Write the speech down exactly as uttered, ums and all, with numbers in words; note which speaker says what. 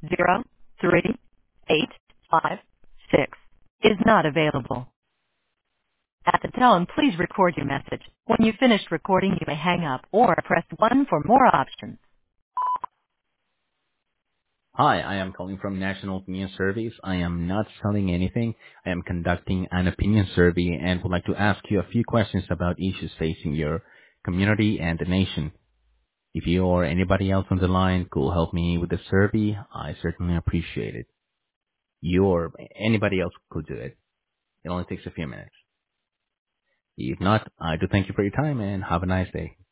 Speaker 1: zero three eight five six is not available. At the tone, please record your message. When you've finished recording, you may hang up or press one for more options.
Speaker 2: Hi, I am calling from National Opinion Surveys. I am not selling anything. I am conducting an opinion survey and would like to ask you a few questions about issues facing your community and the nation. If you or anybody else on the line could help me with the survey, I certainly appreciate it. You or anybody else could do it. It only takes a few minutes. If not, I do thank you for your time and have a nice day.